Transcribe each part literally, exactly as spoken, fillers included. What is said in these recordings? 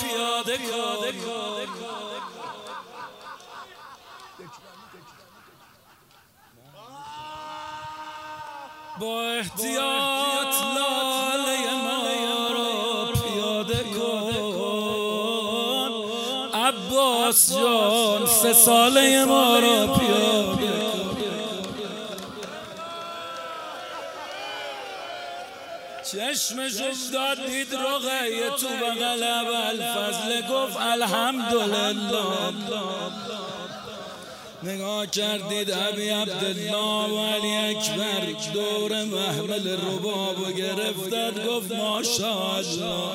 پیاده کن با احتیاط لاله ما را پیاده کن عباس جان سه ساله ما را پیاده کن چشمش افتاد دید رقیه تو بغل ابوالفضل گفت الحمدلله نگاه کردید ابی عبدالله و علی اکبر دور محمل ربابو گرفتد گفت ماشاءالله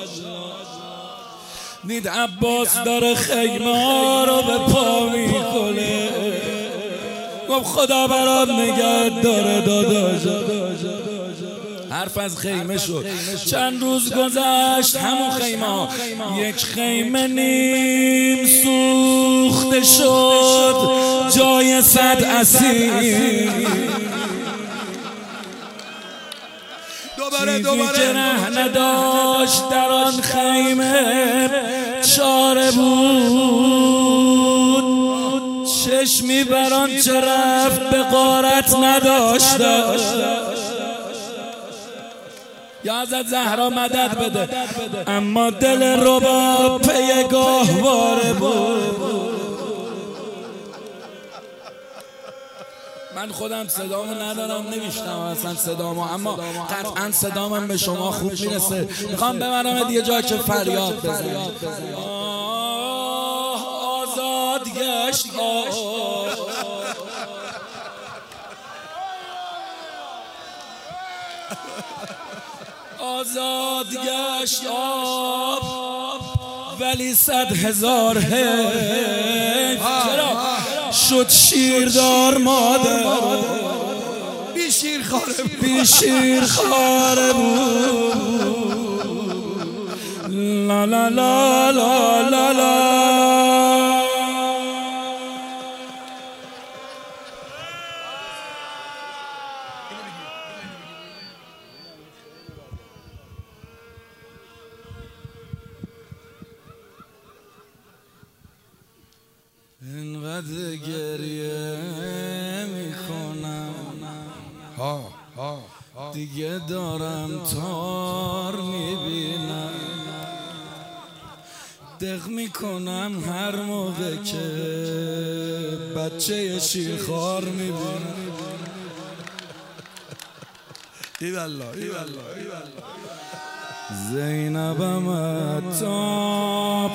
دید عباس داره خیمه ها رو به پا میکنه گفت خدا برات نگه داره داداش حرف از خیمه شد چند روز گذشت همون خیمه یک خیمه نیم سوخته شد جای صد اسیر دوباره دوباره که ره نداشت در آن خیمه چاره بود چشمی بر آن چه رفت به غارت نداشت یا حضرت زهرا مدد بده اما دل رباب پی گاهواره بود من خودم صدامو ندارم نمیشتم اصلا صدامو اما قطعا صدامم به شما خوب میرسه میخوام ببرم یه جا که فریاد بزنم آزاد گشت آزاد گشت آب ولی صد هزار حیف چرا شد شیردار مادر بی شیر خاره بود بی شیر خاره بود لا لا لا لا لا لا اینقدر گریه میکنم ها ها دیگه دارم تار میبینم دق میکنم هر موقع که بچه شیرخوار میبینم ایوالله ایوالله ایوالله زینبم تا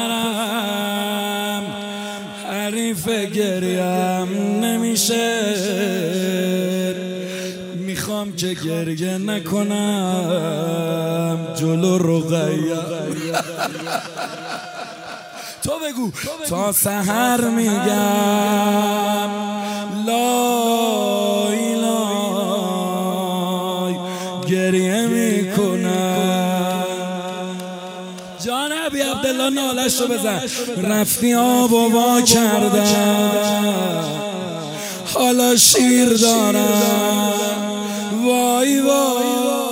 پسرم حریف گریم نمیشه میخوام که گریه نکنم جلو رقیه تو بگو تا سحر میگم لا ایلای گریه میکنم جان ابی عبدالله نالش رو بزن رفتی آب و وا کردم حالا شیر دارم وای وای